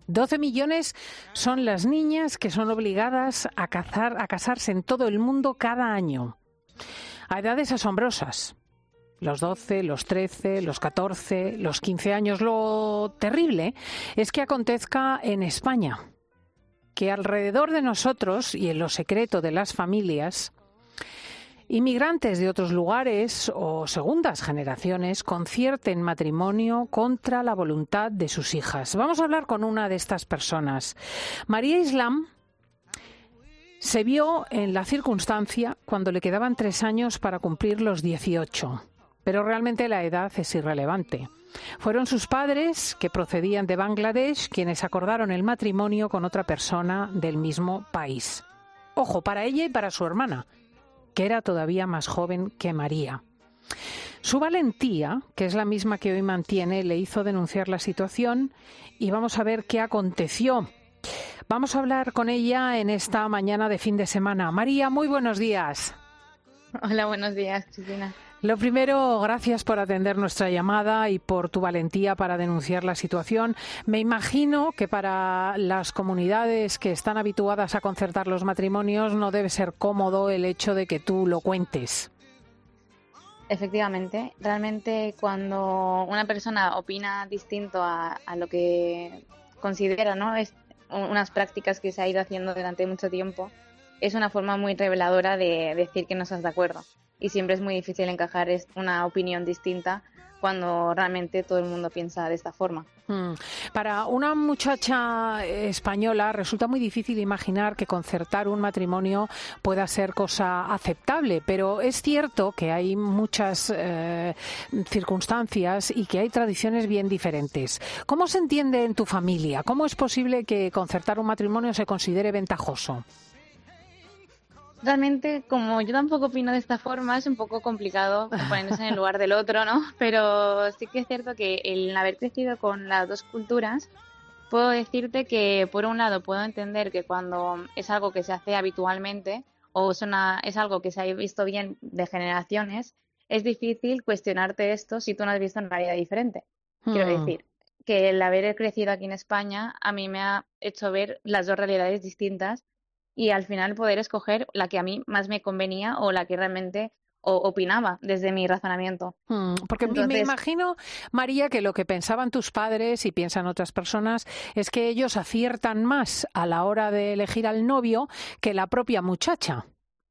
12 millones son las niñas que son obligadas a casarse en todo el mundo cada año, a edades asombrosas. Los 12, los 13, los 14, los 15 años. Lo terrible es que acontezca en España, que alrededor de nosotros y en lo secreto de las familias, inmigrantes de otros lugares o segundas generaciones concierten matrimonio contra la voluntad de sus hijas. Vamos a hablar con una de estas personas. María Islam se vio en la circunstancia cuando le quedaban 3 años para cumplir los 18. Pero realmente la edad es irrelevante. Fueron sus padres, que procedían de Bangladesh, quienes acordaron el matrimonio con otra persona del mismo país. Ojo, para ella y para su hermana, que era todavía más joven que María. Su valentía, que es la misma que hoy mantiene, le hizo denunciar la situación y vamos a ver qué aconteció. Vamos a hablar con ella en esta mañana de fin de semana. María, muy buenos días. Hola, buenos días, Cristina. Lo primero, gracias por atender nuestra llamada y por tu valentía para denunciar la situación. Me imagino que para las comunidades que están habituadas a concertar los matrimonios no debe ser cómodo el hecho de que tú lo cuentes. Efectivamente, realmente cuando una persona opina distinto a lo que considera, ¿no?, es unas prácticas que se ha ido haciendo durante mucho tiempo, es una forma muy reveladora de decir que no estás de acuerdo. Y siempre es muy difícil encajar una opinión distinta cuando realmente todo el mundo piensa de esta forma. Para una muchacha española resulta muy difícil imaginar que concertar un matrimonio pueda ser cosa aceptable, pero es cierto que hay muchas circunstancias y que hay tradiciones bien diferentes. ¿Cómo se entiende en tu familia? ¿Cómo es posible que concertar un matrimonio se considere ventajoso? Realmente, como yo tampoco opino de esta forma, es un poco complicado ponerse en el lugar del otro, ¿no? Pero sí que es cierto que el haber crecido con las dos culturas, puedo decirte que, por un lado, puedo entender que cuando es algo que se hace habitualmente o es algo que se ha visto bien de generaciones, es difícil cuestionarte esto si tú no has visto una realidad diferente. Quiero decir, que el haber crecido aquí en España a mí me ha hecho ver las dos realidades distintas y al final poder escoger la que a mí más me convenía o la que realmente opinaba desde mi razonamiento. Porque me Entonces, imagino, María, que lo que pensaban tus padres y piensan otras personas es que ellos aciertan más a la hora de elegir al novio que la propia muchacha.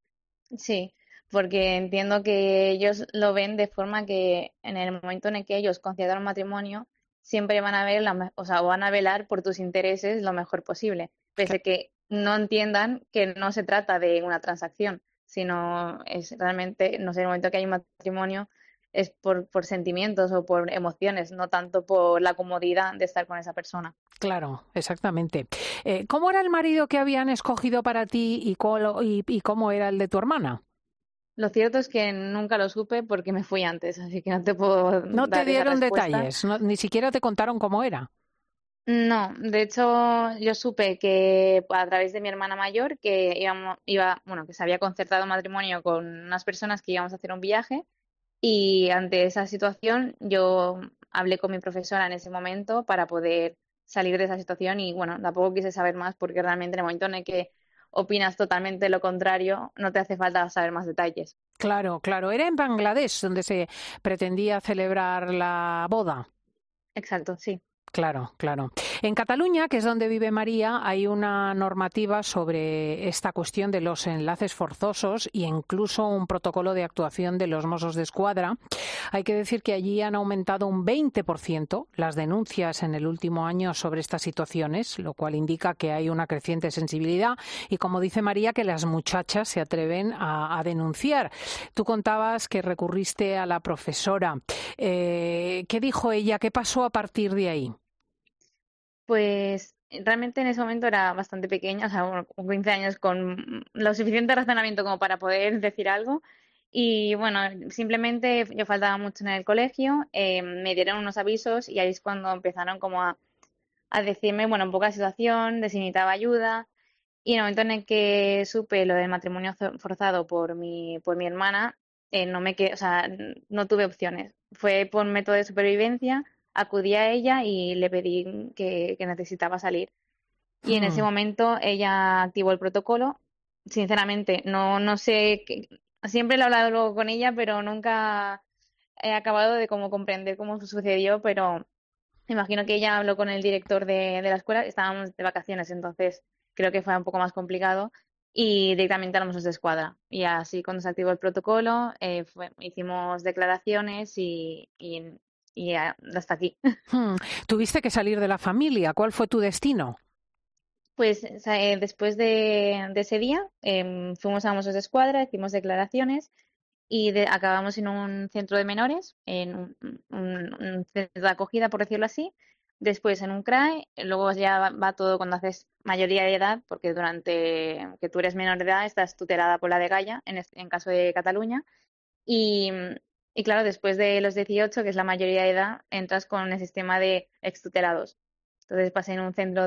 sí, porque entiendo que ellos lo ven de forma que en el momento en el que ellos conciertan un matrimonio, siempre van a ver, o sea, van a velar por tus intereses lo mejor posible, pese que no entiendan que no se trata de una transacción, sino es realmente, no sé, en el momento que hay un matrimonio es por sentimientos o por emociones, no tanto por la comodidad de estar con esa persona. Claro, exactamente. ¿Cómo era el marido que habían escogido para ti y cómo era el de tu hermana? Lo cierto es que nunca lo supe porque me fui antes, así que no te puedo No te dar esa dieron respuesta. detalles, ni siquiera te contaron cómo era. No, de hecho yo supe que a través de mi hermana mayor que bueno, que se había concertado matrimonio con unas personas que íbamos a hacer un viaje y ante esa situación yo hablé con mi profesora en ese momento para poder salir de esa situación y bueno, tampoco quise saber más porque realmente en el momento en el que opinas totalmente lo contrario no te hace falta saber más detalles. Claro, claro. Era en Bangladesh donde se pretendía celebrar la boda. Exacto, sí. Claro, claro. En Cataluña, que es donde vive María, hay una normativa sobre esta cuestión de los enlaces forzosos e incluso un protocolo de actuación de los Mossos d'Esquadra. Hay que decir que allí han aumentado un 20% las denuncias en el último año sobre estas situaciones, lo cual indica que hay una creciente sensibilidad y, como dice María, que las muchachas se atreven a denunciar. Tú contabas que recurriste a la profesora. ¿Qué dijo ella? ¿Qué pasó a partir de ahí? Pues realmente en ese momento era bastante pequeña, o sea, bueno, con 15 años con lo suficiente razonamiento como para poder decir algo. Y bueno, simplemente yo faltaba mucho en el colegio, me dieron unos avisos y ahí es cuando empezaron como a decirme, bueno, un poco la situación, de si necesitaba ayuda. Y en el momento en el que supe lo del matrimonio forzado por mi hermana, no me quedé, o sea, no tuve opciones. Fue por método de supervivencia acudí a ella y le pedí que necesitaba salir. Y en ese Hmm. momento ella activó el protocolo. Sinceramente, no sé, siempre lo he hablado luego con ella, pero nunca he acabado de como comprender cómo sucedió, pero me imagino que ella habló con el director de la escuela, estábamos de vacaciones, entonces creo que fue un poco más complicado y directamente hablamos de escuadra. Y así cuando se activó el protocolo, hicimos declaraciones y hasta aquí. Hmm. Tuviste que salir de la familia. ¿Cuál fue tu destino? Pues después de ese día fuimos a Mossos de Escuadra, hicimos declaraciones y acabamos en un centro de menores, en un centro de acogida, por decirlo así. Después en un CRAE, luego ya va todo cuando haces mayoría de edad, porque durante que tú eres menor de edad estás tutelada por la degaya, en caso de Cataluña. Y, y claro, después de los 18, que es la mayoría de edad, entras con el sistema de extutelados. Entonces pasé en un centro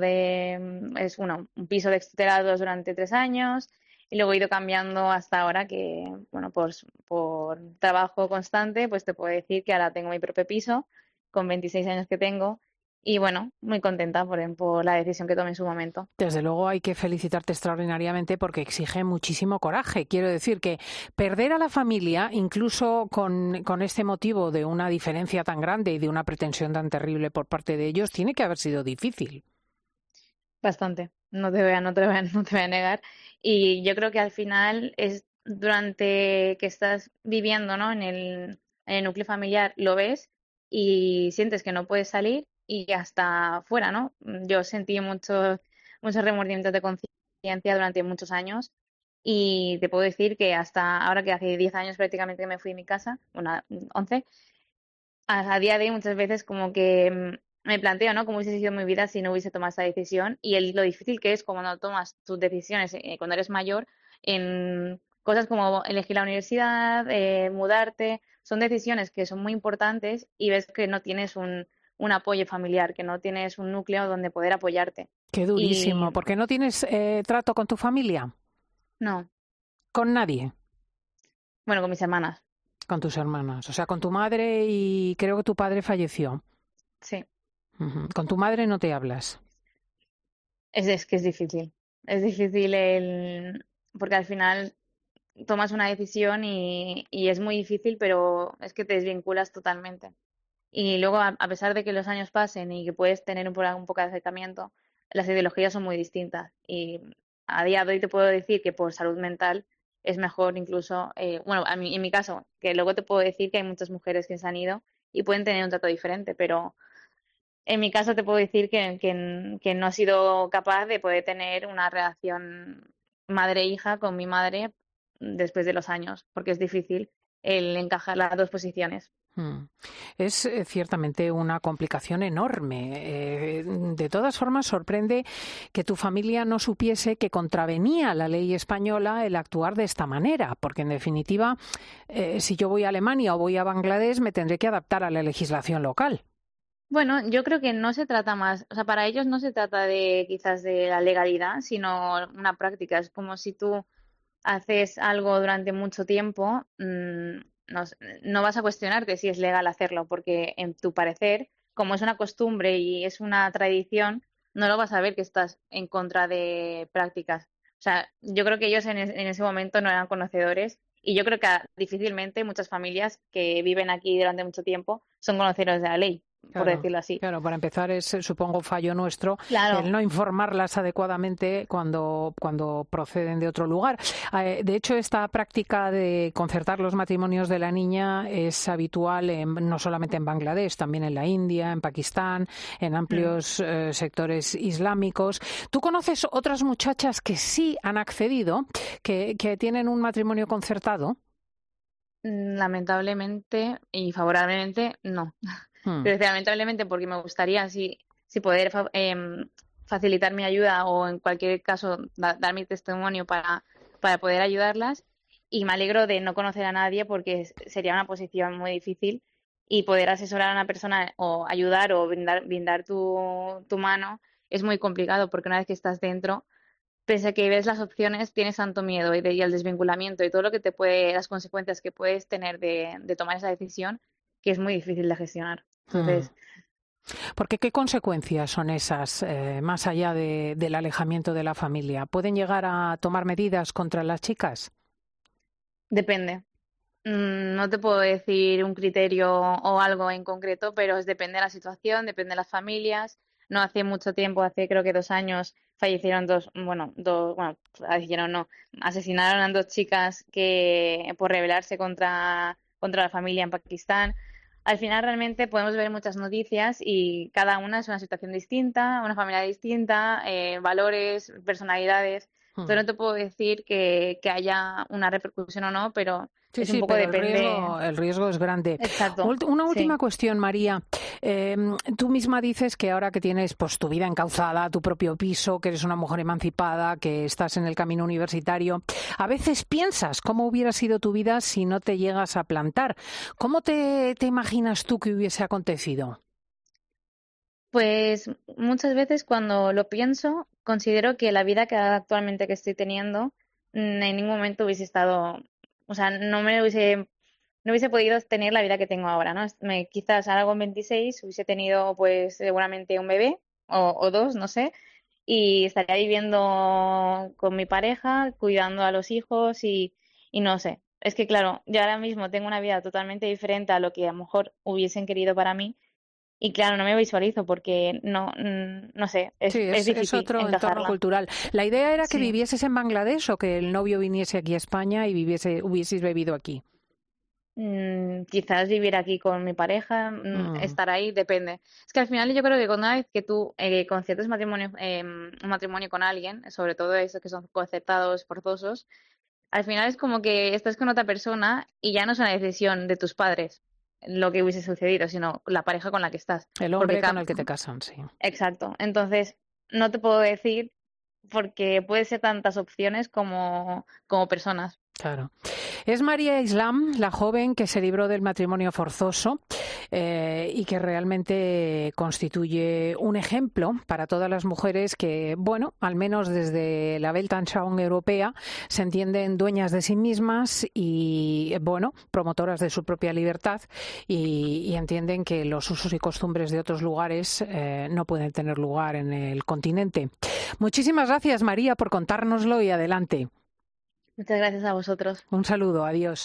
un piso de extutelados durante 3 años y luego he ido cambiando hasta ahora que, bueno, por trabajo constante, pues te puedo decir que ahora tengo mi propio piso con 26 años que tengo y bueno, muy contenta por la decisión que tomé en su momento. Desde luego hay que felicitarte extraordinariamente porque exige muchísimo coraje. Quiero decir que perder a la familia, incluso con este motivo de una diferencia tan grande y de una pretensión tan terrible por parte de ellos, tiene que haber sido difícil. Bastante, no te voy a negar. Y yo creo que al final es durante que estás viviendo, ¿no? En el núcleo familiar, lo ves y sientes que no puedes salir y hasta fuera, ¿no? Yo sentí muchos remordimientos de conciencia durante muchos años y te puedo decir que hasta ahora que hace 10 años prácticamente que me fui de mi casa, una 11, a día de hoy muchas veces como que me planteo, ¿no? Cómo hubiese sido mi vida si no hubiese tomado esa decisión y lo difícil que es cuando tomas tus decisiones cuando eres mayor en cosas como elegir la universidad, mudarte, son decisiones que son muy importantes y ves que no tienes un apoyo familiar, que no tienes un núcleo donde poder apoyarte. Qué Y durísimo. ¿Por qué no tienes trato con tu familia? no, Con nadie. bueno, con mis hermanas, Con tus hermanas. O sea, con tu madre y creo que tu padre falleció. sí, Ujú. Con tu madre no te hablas. es que es difícil porque al final tomas una decisión y es muy difícil, pero es que te desvinculas totalmente. Y luego, a pesar de que los años pasen y que puedes tener un poco de acercamiento, las ideologías son muy distintas. Y a día de hoy te puedo decir que por salud mental es mejor incluso, bueno, en mi caso, que luego te puedo decir que hay muchas mujeres que se han ido y pueden tener un trato diferente, pero en mi caso te puedo decir que no he sido capaz de poder tener una relación madre-hija con mi madre después de los años, porque es difícil el encajar las dos posiciones. Mm. Es ciertamente una complicación enorme. De todas formas, sorprende que tu familia no supiese que contravenía la ley española el actuar de esta manera, porque en definitiva, si yo voy a Alemania o voy a Bangladesh, me tendré que adaptar a la legislación local. Bueno, yo creo que no se trata más, o sea, para ellos no se trata de quizás de la legalidad, sino una práctica. Es como si tú haces algo durante mucho tiempo, no, no vas a cuestionarte si es legal hacerlo, porque en tu parecer, como es una costumbre y es una tradición, no lo vas a ver que estás en contra de prácticas. O sea, yo creo que ellos en ese momento no eran conocedores y yo creo que difícilmente muchas familias que viven aquí durante mucho tiempo son conocedores de la ley, por Claro, decirlo así. claro, para empezar es, supongo, fallo nuestro el Claro. no informarlas adecuadamente cuando proceden de otro lugar. De hecho, esta práctica de concertar los matrimonios de la niña es habitual no solamente en Bangladesh, también en la India, en Pakistán, en Mm. amplios sectores islámicos. ¿Tú conoces otras muchachas que sí han accedido, que tienen un matrimonio concertado? Lamentablemente y favorablemente, no. Hmm. Pero lamentablemente porque me gustaría si poder facilitar mi ayuda o en cualquier caso dar mi testimonio para poder ayudarlas. Y me alegro de no conocer a nadie porque sería una posición muy difícil y poder asesorar a una persona o ayudar o brindar tu mano es muy complicado porque una vez que estás dentro pese a que ves las opciones, tienes tanto miedo y el desvinculamiento y todo lo que las consecuencias que puedes tener de tomar esa decisión, que es muy difícil de gestionar. Hmm. Entonces, Porque ¿qué consecuencias son esas, más allá del alejamiento de la familia? ¿Pueden llegar a tomar medidas contra las chicas? Depende. No te puedo decir un criterio o algo en concreto, pero depende de la situación, depende de las familias. No hace mucho tiempo, hace creo que 2 años, fallecieron fallecieron no, asesinaron a 2 chicas que por rebelarse contra la familia en Pakistán. Al final realmente podemos ver muchas noticias y cada una es una situación distinta, una familia distinta, valores, personalidades. Mm. Entonces no te puedo decir que haya una repercusión o no, pero Sí, es un sí, poco pero depende. el riesgo es grande. Exacto, Una última sí. cuestión, María. Tú misma dices que ahora que tienes pues tu vida encauzada, tu propio piso, que eres una mujer emancipada, que estás en el camino universitario, a veces piensas cómo hubiera sido tu vida si no te llegas a plantar. ¿Cómo te imaginas tú que hubiese acontecido? Pues muchas veces cuando lo pienso, considero que la vida que actualmente que estoy teniendo, en ningún momento hubiese estado, o sea, no hubiese podido tener la vida que tengo ahora, ¿no? Quizás ahora con 26 hubiese tenido pues seguramente un bebé o dos, no sé, y estaría viviendo con mi pareja, cuidando a los hijos y no sé. Es que claro, yo ahora mismo tengo una vida totalmente diferente a lo que a lo mejor hubiesen querido para mí y claro, no me visualizo porque no sé, Sí, es es difícil otro entorno encajarla. cultural. La idea era que Sí. vivieses en Bangladesh o que el novio viniese aquí a España y hubieseis vivido aquí. Quizás vivir aquí con mi pareja, Mm. estar ahí, depende. Es que al final yo creo que una vez que tú conciertas un matrimonio con alguien, sobre todo esos que son concertados, forzosos, al final es como que estás con otra persona y ya no es una decisión de tus padres lo que hubiese sucedido, sino la pareja con la que estás. El Porque hombre con el que te casan, sí. exacto. Entonces, no te puedo decir porque puede ser tantas opciones como personas. Claro. Es María Islam, la joven que se libró del matrimonio forzoso y que realmente constituye un ejemplo para todas las mujeres que, bueno, al menos desde la Weltanschauung europea, se entienden dueñas de sí mismas y, bueno, promotoras de su propia libertad y entienden que los usos y costumbres de otros lugares no pueden tener lugar en el continente. Muchísimas gracias, María, por contárnoslo y adelante. Muchas gracias a vosotros. Un saludo, adiós.